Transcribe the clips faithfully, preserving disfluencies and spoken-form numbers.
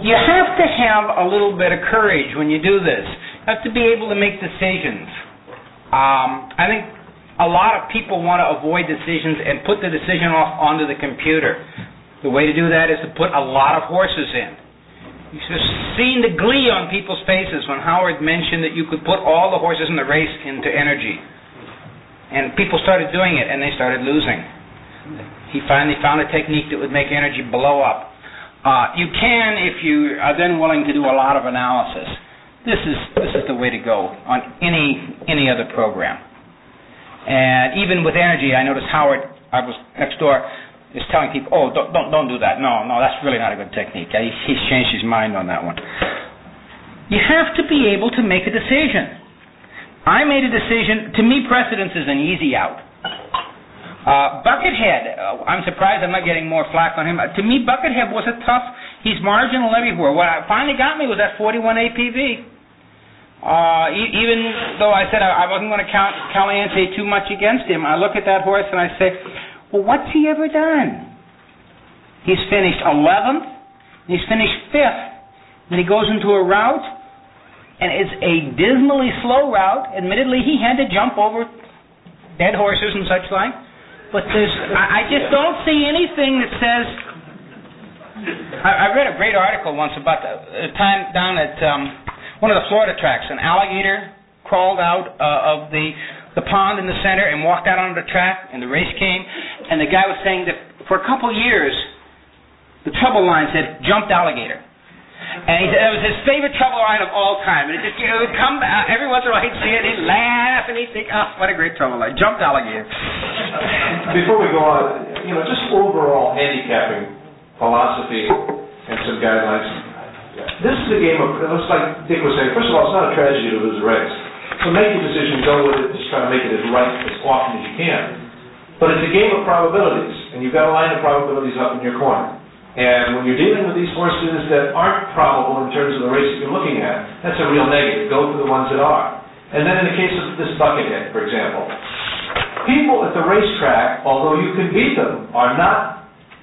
You have to have a little bit of courage when you do this. You have to be able to make decisions. Um, I think a lot of people want to avoid decisions and put the decision off onto the computer. The way to do that is to put a lot of horses in. You should have seen the glee on people's faces when Howard mentioned that you could put all the horses in the race into energy. And people started doing it, and they started losing. He finally found a technique that would make energy blow up. Uh, you can, if you are then willing to do a lot of analysis. This is this is the way to go on any any other program. And even with energy, I noticed Howard, I was next door, is telling people, oh, don't don't, don't do that. No, no, that's really not a good technique. He, he's changed his mind on that one. You have to be able to make a decision. I made a decision. To me, precedence is an easy out. Uh, Buckethead, uh, I'm surprised I'm not getting more flack on him. Uh, to me, Buckethead was a tough, he's marginal everywhere. What finally got me was that forty-one A P V. Uh, e- even though I said I, I wasn't going to count Caliente too much against him, I look at that horse and I say, well, what's he ever done? He's finished eleventh, he's finished fifth, then he goes into a route, and it's a dismally slow route. Admittedly, he had to jump over dead horses and such like. But there's, I, I just don't see anything that says. I, I read a great article once about the, the time down at um, one of the Florida tracks. An alligator crawled out uh, of the the pond in the center and walked out onto the track, and the race came. And the guy was saying that for a couple years, the trouble line said "jumped alligator." And he said it was his favorite trouble line of all time. And it just, you know, it would come out, every once in a while he'd see it, he'd laugh, and he'd think, oh, what a great trouble line. Jumped alligator. Before we go on, you know, just overall handicapping philosophy and some guidelines. This is a game of, it looks like Dick was saying, first of all, it's not a tragedy to lose a race. So make your decision, go with it, just try to make it as right as often as you can. But it's a game of probabilities, and you've got a line of probabilities up in your corner. And when you're dealing with these horses that aren't probable in terms of the race that you're looking at, that's a real negative. Go for the ones that are. And then in the case of this Buckethead, for example, people at the racetrack, although you can beat them, are not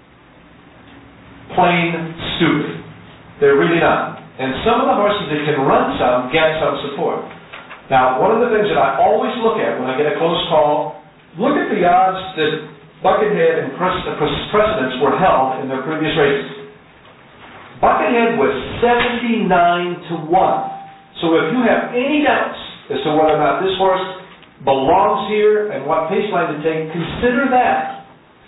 plain stupid. They're really not. And some of the horses that can run some get some support. Now, one of the things that I always look at when I get a close call, look at the odds that Buckethead and precedents were held in their previous races. Buckethead was seventy-nine to one. So if you have any doubts as to whether or not this horse belongs here and what pace line to take, consider that.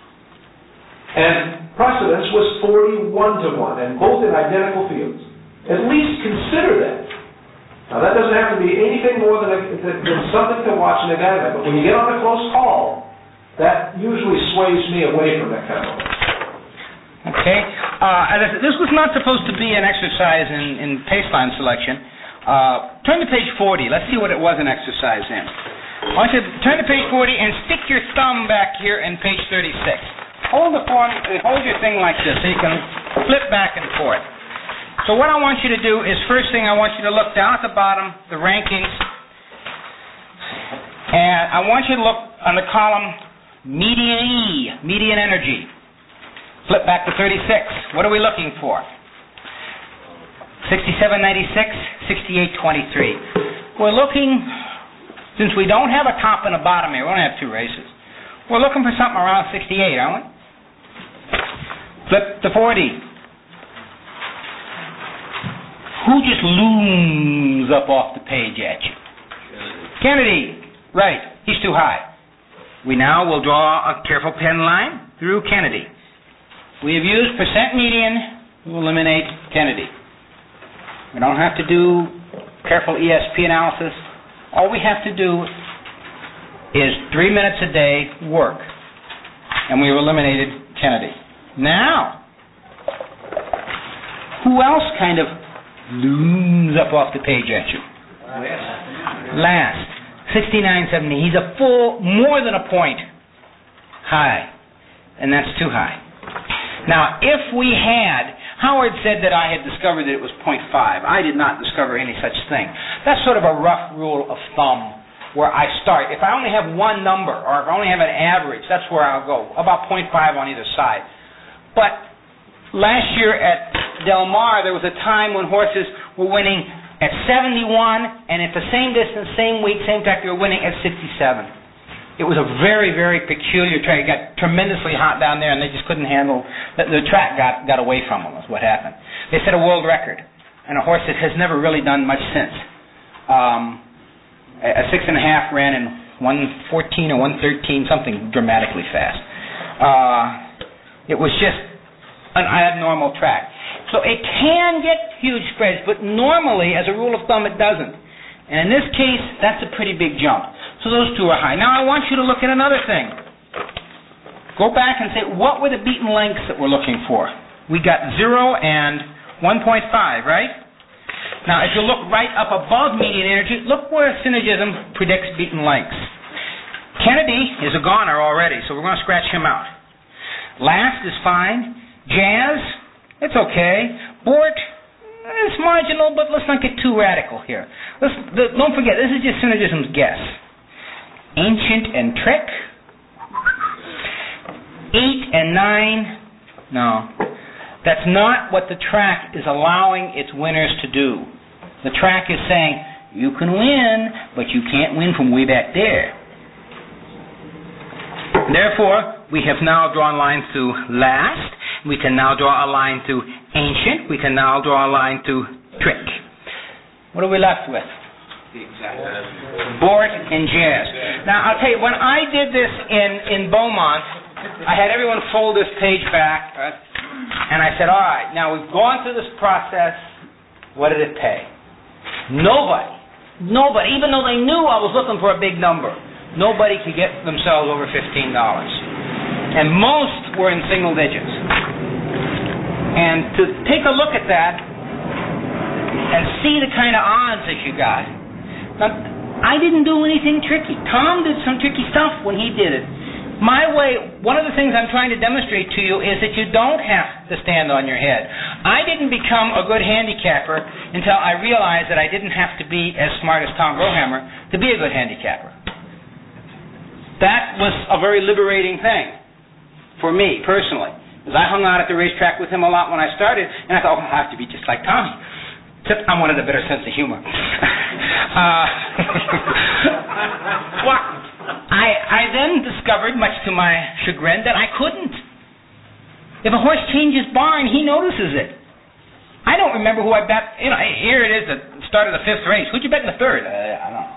And precedence was forty-one to one, and both in identical fields. At least consider that. Now that doesn't have to be anything more than, a, than something to watch in a guideline, but when you get on a close call, that usually sways me away from that kind of thing. Okay. Uh, as I said, this was not supposed to be an exercise in, in pace line selection. Uh, turn to page forty. Let's see what it was an exercise in. I want you to turn to page forty and stick your thumb back here in page thirty-six. Hold the form, hold your thing like this so you can flip back and forth. So what I want you to do is, first thing I want you to look down at the bottom, the rankings, and I want you to look on the column median E, median energy. Flip back to thirty-six. What are we looking for? sixty-seven ninety-six, sixty-eight twenty-three. We're looking, since we don't have a top and a bottom here, we only have two races, we're looking for something around sixty-eight, aren't we? Flip to forty. Who just looms up off the page at you? Kennedy. Right. He's too high. We now will draw a careful pen line through Kennedy. We have used percent median to eliminate Kennedy. We don't have to do careful E S P analysis. All we have to do is three minutes a day work, and we've eliminated Kennedy. Now, who else kind of looms up off the page at you? Last. sixty-nine seventy. He's a full, more than a point high, and that's too high. Now, if we had, Howard said that I had discovered that it was point five. I did not discover any such thing. That's sort of a rough rule of thumb where I start. If I only have one number, or if I only have an average, that's where I'll go, about point five on either side. But last year at Del Mar, there was a time when horses were winning at seventy-one, and at the same distance, same week, same track, they were winning at sixty-seven. It was a very, very peculiar track. It got tremendously hot down there, and they just couldn't handle, the, the track got, got away from them, is what happened. They set a world record, and a horse that has never really done much since. Um, a six and a half ran in one fourteen or one thirteen, something dramatically fast. Uh, it was just an abnormal track. So it can get huge spreads, but normally, as a rule of thumb, it doesn't. And in this case, that's a pretty big jump. So those two are high. Now I want you to look at another thing. Go back and say, what were the beaten lengths that we're looking for? We got zero and one point five, right? Now, if you look right up above median energy, look where synergism predicts beaten lengths. Kennedy is a goner already, so we're going to scratch him out. Last is fine. Jazz, it's okay. Bort, it's marginal, but let's not get too radical here. Let's, the, don't forget, this is just synergism's guess. Ancient and Trick, eight and nine, no. That's not what the track is allowing its winners to do. The track is saying, you can win, but you can't win from way back there. Therefore, we have now drawn lines through last. We can now draw a line through ancient. We can now draw a line through trick. What are we left with? Bort and Jazz. Now, I'll tell you, when I did this in, in Beaumont, I had everyone fold this page back, and I said, all right, now we've gone through this process. What did it pay? Nobody, nobody, even though they knew I was looking for a big number, nobody could get themselves over fifteen dollars. And most were in single digits. And to take a look at that and see the kind of odds that you got. Now, I didn't do anything tricky. Tom did some tricky stuff when he did it. My way, one of the things I'm trying to demonstrate to you is that you don't have to stand on your head. I didn't become a good handicapper until I realized that I didn't have to be as smart as Tom Brohammer to be a good handicapper. That was a very liberating thing for me, personally. Because I hung out at the racetrack with him a lot when I started, and I thought, oh, I have to be just like Tommy. Except I wanted a better sense of humor. uh, well, I, I then discovered, much to my chagrin, that I couldn't. If a horse changes barn, he notices it. I don't remember who I bet. You know, here it is, the start of the fifth race. Who'd you bet in the third? Uh, I don't know.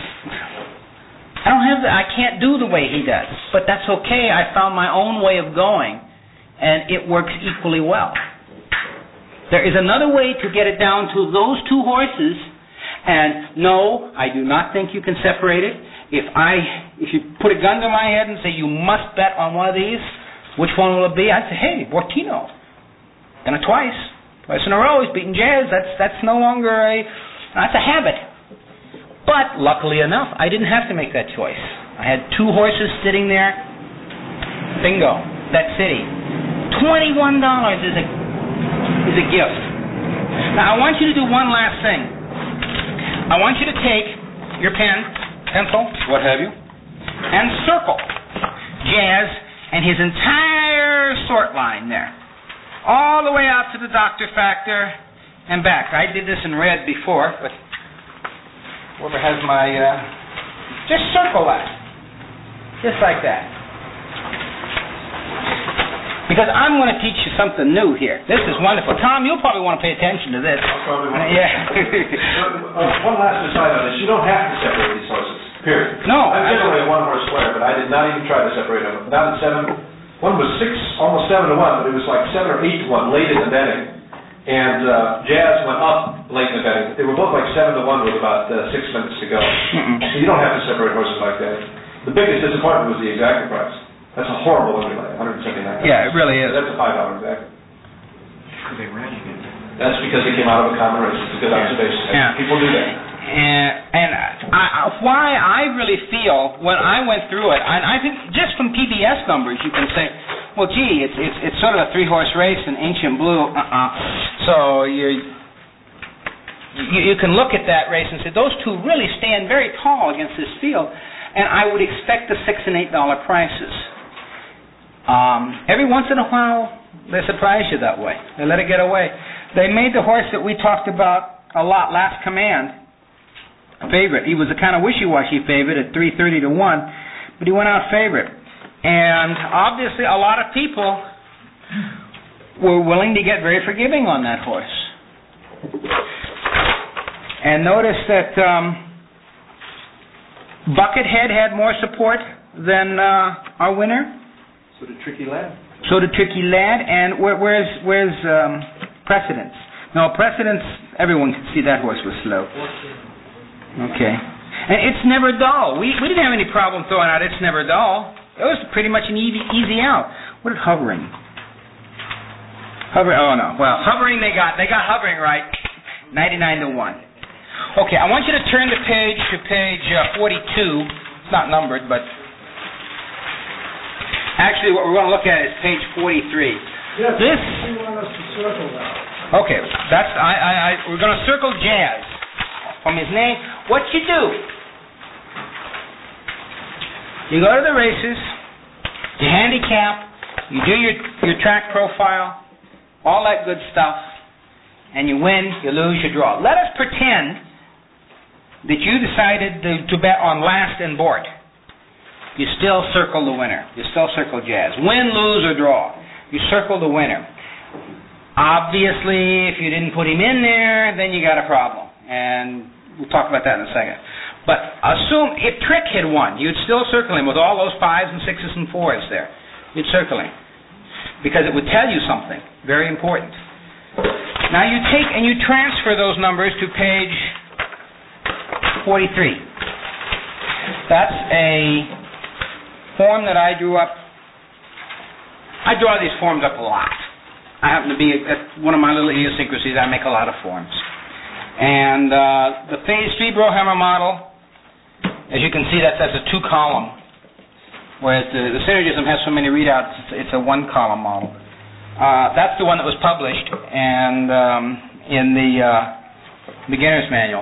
I don't have the, I can't do the way he does, but that's okay. I found my own way of going, and it works equally well. There is another way to get it down to those two horses, and no, I do not think you can separate it. If I, if you put a gun to my head and say you must bet on one of these, which one will it be? I'd say, hey, Bortino. Done it twice, twice in a row. He's beaten Jazz. That's that's no longer a, that's a habit. But luckily enough, I didn't have to make that choice. I had two horses sitting there. Bingo, that city. Twenty-one dollars is a is a gift. Now I want you to do one last thing. I want you to take your pen, pencil, what have you, and circle Jazz and his entire sort line there, all the way out to the doctor factor and back. I did this in red before, but whoever has my, uh, just circle that, just like that. Because I'm going to teach you something new here. This is wonderful. Tom, you'll probably want to pay attention to this. I'll probably want to. Yeah. uh, one last aside on this. You don't have to separate these horses, period. No. I'm generally a one-horse player, but I did not even try to separate them. Down at seven, one was six, almost seven to one, but it was like seven or eight to one late in the betting. And uh, Jazz went up late in the betting. They were both like seven to one with about uh, six minutes to go. Mm-mm. So you don't have to separate horses like that. The biggest disappointment was the exacting price. That's a horrible underlay, one hundred seventy-nine dollars. Yeah, it really is. That's a five dollar exacting. That's because they came out of a common race. It's a good observation. Yeah. People do that. And, and I, why I really feel, when I went through it, and I think just from P B S numbers, you can say, well, gee, it's it's, it's sort of a three-horse race in Ancient Blue. Uh-uh. So you, you you can look at that race and say, those two really stand very tall against this field, and I would expect the six and eight dollar prices. Um, every once in a while, they surprise you that way. They let it get away. They made the horse that we talked about a lot, Last Command, a favorite. He was a kind of wishy-washy favorite at three thirty to one, but he went out favorite. And obviously a lot of people were willing to get very forgiving on that horse. And notice that um, Buckethead had more support than uh, our winner. So did Tricky Lad. So did Tricky Lad. And where, where's where's um, Precedence? No, Precedence, everyone could see that horse was slow. Okay. And It's Never Dull. We, we didn't have any problem throwing out It's Never Dull. It was pretty much an easy, easy out. What did Hovering? Hovering, oh no. Well, Hovering they got. They got Hovering right. ninety-nine to one. Okay, I want you to turn the page to page uh, forty-two. It's not numbered, but actually what we're going to look at is page forty-three. Yes, this. You want us to circle that. Okay, that's I, I, I we're going to circle Jazz from his name. What you do? You go to the races, you handicap, you do your your track profile, all that good stuff, and you win, you lose, you draw. Let us pretend that you decided to, to bet on last and board. You still circle the winner. You still circle Jazz. Win, lose, or draw. You circle the winner. Obviously, if you didn't put him in there, then you got a problem. And we'll talk about that in a second. But assume if Trick had won, you'd still circle him with all those fives and sixes and fours there. You'd circle him. Because it would tell you something very important. Now you take and you transfer those numbers to page forty-three. That's a form that I drew up. I draw these forms up a lot. I happen to be, at one of my little idiosyncrasies, I make a lot of forms. And uh, the phase three Brohammer model, as you can see, that's, that's a two-column. Whereas the, the synergism has so many readouts, it's, it's a one-column model. Uh, that's the one that was published and um, in the uh, beginner's manual.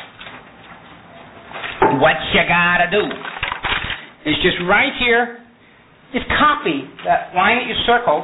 What you gotta do is just right here, just copy that line that you circled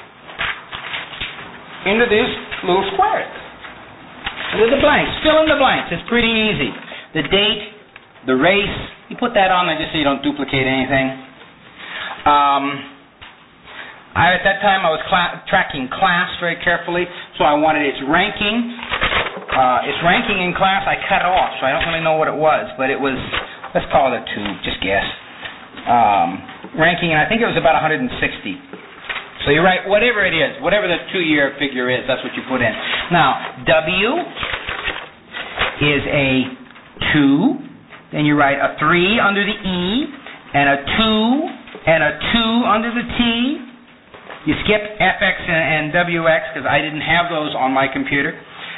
into these little squares. Into the blanks. Fill in the blanks. It's pretty easy. The date, the race, you put that on there just so you don't duplicate anything. Um, I, at that time I was cla- tracking class very carefully, so I wanted its ranking. Uh, its ranking in class I cut off, so I don't really know what it was, but it was, let's call it a two, just guess. Um, ranking, and I think it was about one hundred sixty. So you write whatever it is, whatever the two-year figure is, that's what you put in. Now, W is a two, then you write a three under the E, and a two, and a two under the T. You skip F X and, and W X because I didn't have those on my computer.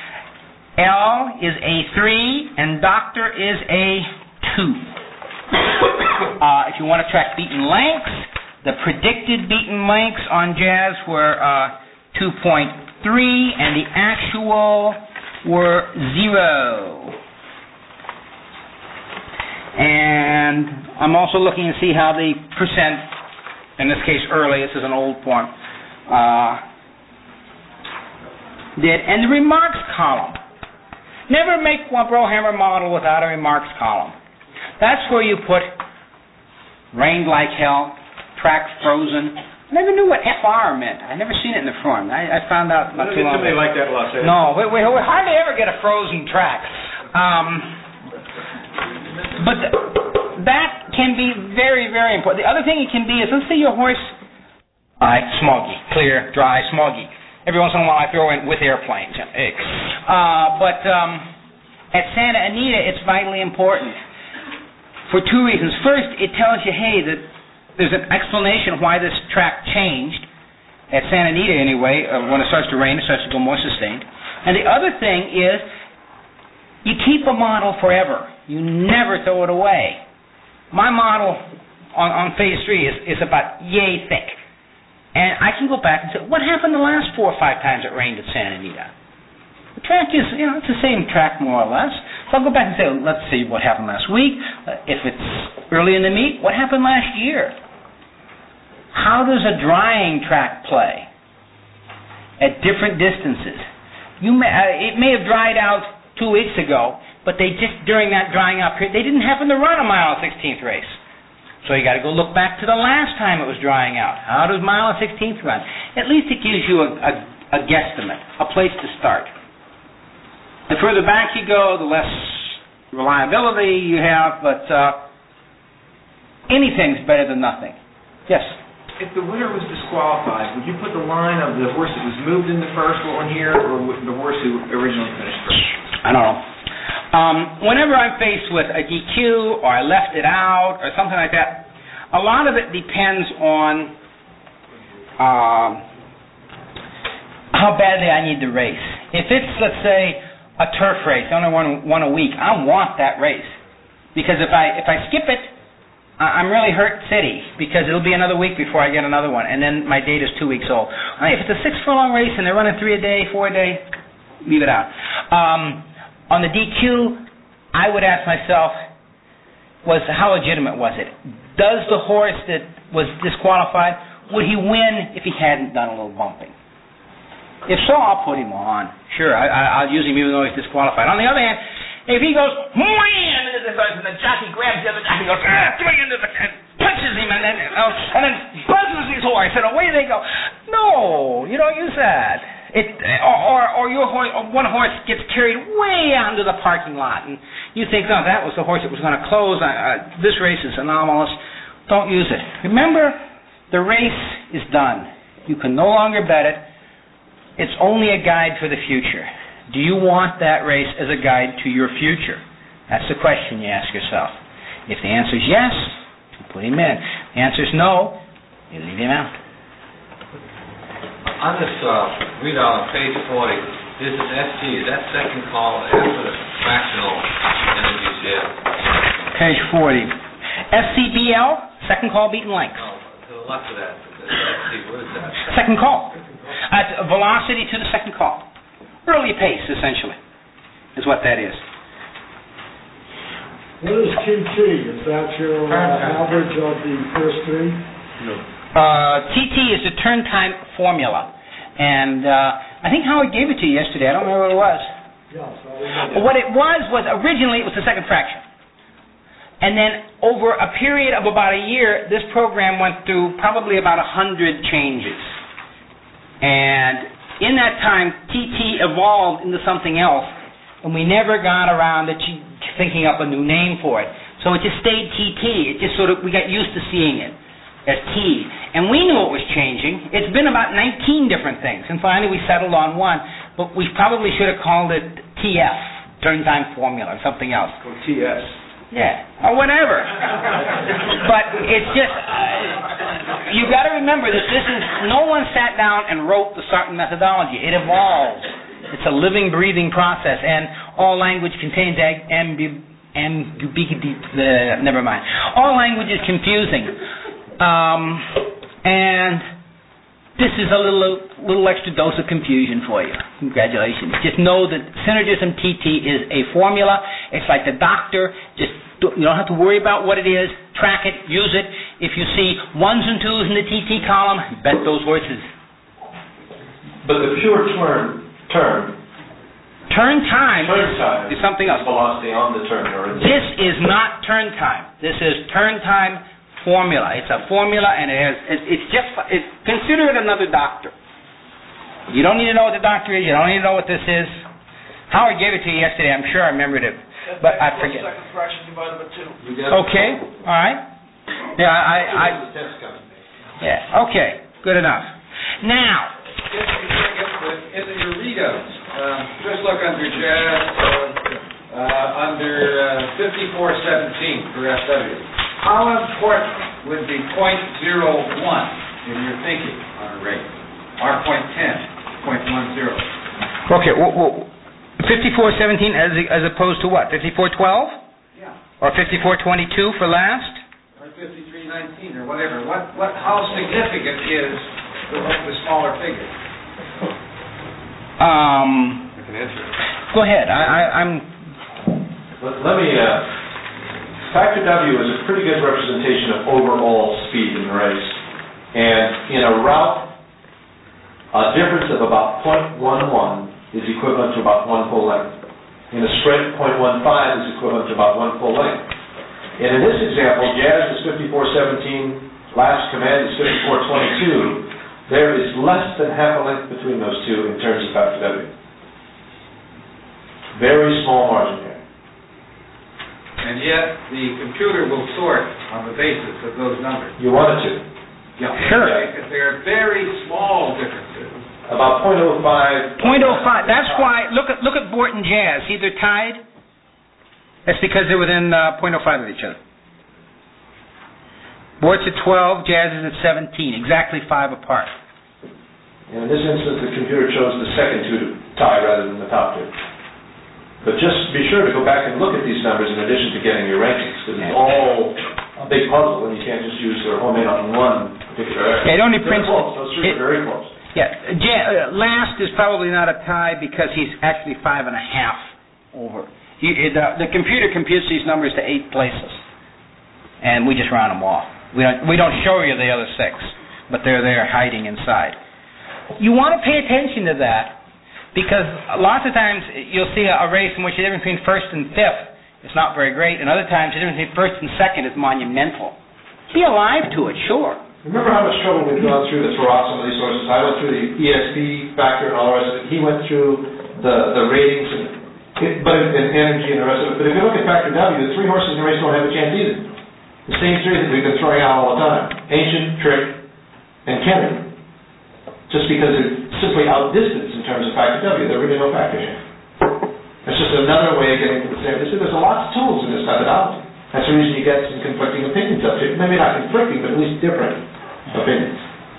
L is a three, and Doctor is a two. uh, if you want to track beaten lengths, the predicted beaten lengths on Jazz were uh, two point three, and the actual were zero. And I'm also looking to see how the percent, in this case early, this is an old form, uh, did. And the remarks column. Never make one Brohammer model without a remarks column. That's where you put rained like hell, track frozen. I never knew what F R meant. I never seen it in the form. I, I found out not too long ago. Somebody like that in Los Angeles. No, we, we, we hardly ever get a frozen track. Um, but th- that can be very, very important. The other thing it can be is, let's say your horse, uh, smoggy, clear, dry, smoggy. Every once in a while I throw in with airplanes. Uh, but um, at Santa Anita, it's vitally important for two reasons. First, it tells you, hey, that there's an explanation why this track changed, at Santa Anita anyway. Uh, when it starts to rain, it starts to go more sustained. And the other thing is, you keep a model forever. You never throw it away. My model on, on phase three is, is about yay thick. And I can go back and say, what happened the last four or five times it rained at Santa Anita? The track is, you know, it's the same track more or less. So I'll go back and say, well, let's see what happened last week. Uh, if it's early in the meet, what happened last year? How does a drying track play? at different distances. You may, uh, it may have dried out two weeks ago, but they just, during that drying out period, they didn't happen to run a mile and sixteenth race. So you got to go look back to the last time it was drying out. How does mile and sixteenth run? At least it gives you a, a, a guesstimate, a place to start. The further back you go, the less reliability you have, but uh, anything's better than nothing. Yes? If the winner was disqualified, would you put the line of the horse that was moved in the first one here, or the horse who originally finished first? I don't know. Um, whenever I'm faced with a D Q, or I left it out, or something like that, a lot of it depends on um, how badly I need the race. If it's, let's say, a turf race, I only won one a week, I want that race. Because if I if I skip it, I'm really hurt city, because it'll be another week before I get another one, and then my date is two weeks old. If it's a six furlong race and they're running three a day, four a day, leave it out. Um, on the D Q, I would ask myself, was how legitimate was it? Does the horse that was disqualified, would he win if he hadn't done a little bumping? If so, I'll put him on. Sure, I, I, I'll use him even though he's disqualified. On the other hand, if he goes, wham, into the horse, and the jockey grabs the other jockey, goes, ah, swing into the, and punches him, and then, uh, and then buzzes his horse, and away they go. No, you don't use that. It, or, or, or your horse, or one horse gets carried way out into the parking lot, and you think, no, that was the horse that was going to close. Uh, uh, this race is anomalous. Don't use it. Remember, the race is done. You can no longer bet it. It's only a guide for the future. Do you want that race as a guide to your future? That's the question you ask yourself. If the answer is yes, you put him in. The answer is no, you leave him out. On this uh, readout on page forty, this is S T. Is that second call after the fractional energies here? Page forty. S C B L, second call beaten length. No, to the left of that. S T, what is that? Second call. Uh, velocity to the second call. Early pace, essentially, is what that is. What is T T? Is that your uh, average of the first three? No. Uh, T T is the turn time formula. And uh, I think Howard gave it to you yesterday. I don't remember what it was. Yes, I remember. What it was, was originally it was the second fraction. And then over a period of about a year, this program went through probably about one hundred changes. And in that time, T T evolved into something else, and we never got around to thinking up a new name for it. So it just stayed T T. It just sort of, we got used to seeing it as T. And we knew it was changing. It's been about nineteen different things, and finally we settled on one, but we probably should have called it T F, Turn Time Formula, or something else. Or T S. Yeah, or whatever. But it's just, uh, you got to remember that this is, no one sat down and wrote the certain methodology. It evolves. It's a living, breathing process, and all language contains ambi- ambiguity. Uh, never mind. All language is confusing, um, and this is a little, little extra dose of confusion for you. Congratulations. Just know that synergism T T is a formula. It's like the doctor. Just you don't have to worry about what it is. Track it. Use it. If you see ones and twos in the T T column, bet those horses. But the pure turn, turn, turn time, turn time is something else. Velocity on the turn. Or this is not turn time. This is turn time formula. It's a formula, and it has. It, it's just. It's, consider it another doctor. You don't need to know what the doctor is. You don't need to know what this is. Howard gave it to you yesterday. I'm sure I remembered it, but I forget. Second fraction divided by two. Okay. All right. Yeah. I. I. Yeah. Okay. Good enough. Now. In your readouts, um, just look under jazz, uh, uh, under uh, fifty-four seventeen for S W. How important would be point zero one in your thinking on a rate? Or point ten, point one zero. Okay, well, well, fifty-four seventeen as as opposed to what? fifty-four twelve? Yeah. Or fifty-four twenty-two for last? Or fifty-three nineteen or whatever. What what? How significant is the, the smaller figure? Um. I can answer it. Go ahead. I, I, I'm. Let, let me. Uh, factor W is a pretty good representation of overall speed in the race, and in a route a difference of about point one one is equivalent to about one full length. In a spread, point one five is equivalent to about one full length. And in this example, jazz is fifty-four seventeen, last command is fifty-four twenty-two. There is less than half a length between those two in terms of factor W. Very small margin here. And yet, the computer will sort on the basis of those numbers. You want it to. Yeah. Sure. Because they are very small differences. About point oh five. point oh five. That's why, look at look at Bort and Jazz. See, they're tied. That's because they're within uh, point oh five of each other. Bort's at twelve, Jazz is at seventeen, exactly five apart. In this instance, the computer chose the second two to tie rather than the top two. But just be sure to go back and look at these numbers in addition to getting your rankings, because it's all a big puzzle, and you can't just use their home in on one particular area. It only They're prints... close. Those three it- are very close. Yeah, Ja- uh, last is probably not a tie because he's actually five and a half over. You, it, uh, the computer computes these numbers to eight places, and we just round them off. We don't, we don't show you the other six, but they're there hiding inside. You want to pay attention to that because lots of times you'll see a, a race in which the difference between first and fifth is not very great, and other times the difference between first and second is monumental. Be alive to it, sure. Remember how much trouble we've gone through to throw out some of these sources? I went through the E S P factor and all the rest of it. He went through the, the ratings and, but and energy and the rest of it. But if you look at factor W, the three horses in the race don't have a chance either. The same three that we've been throwing out all the time: Ancient, Trick, and Kennedy. Just because they're simply outdistanced in terms of factor W, they're really no factor here. It's just another way of getting to the same. There's a lot of tools in this methodology. That's the reason you get some conflicting opinions up here. Maybe not conflicting, but at least different opinions.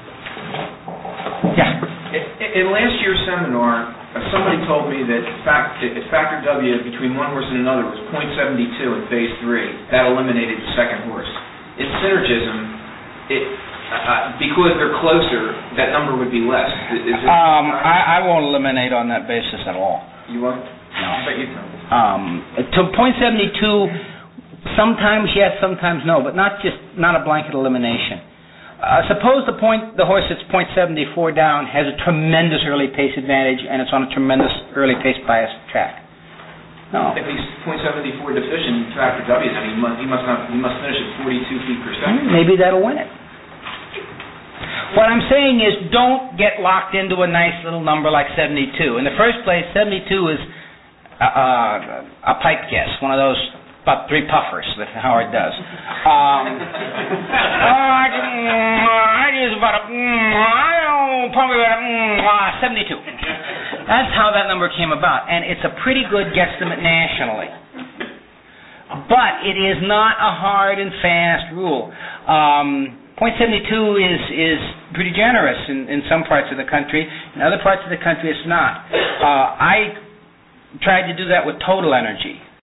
Yeah. In last year's seminar, uh, somebody told me that fact, that factor W between one horse and another was point seven two in phase three. That eliminated the second horse. In synergism, it, uh, because they're closer, that number would be less. Is it, Um, I, I won't eliminate on that basis at all. You won't? No. But you can. Um, to point seventy-two, sometimes yes, sometimes no, but not just not a blanket elimination. Uh, suppose the point, the horse that's point seventy-four down has a tremendous early pace advantage, and it's on a tremendous early pace bias track. No. If he's point seven four deficient in factor W, then he must he must not he must finish at forty-two feet per second. Maybe that'll win it. What I'm saying is, don't get locked into a nice little number like seventy-two. In the first place, seventy-two is a, a, a pipe guess, one of those about three puffers that Howard does. Um, oh, I, I use about a, I don't, probably about a, seventy-two. That's how that number came about, and it's a pretty good guesstimate nationally. But it is not a hard and fast rule. Um, point seventy-two is is pretty generous in, in some parts of the country. In other parts of the country, it's not. Uh, I tried to do that with total energy.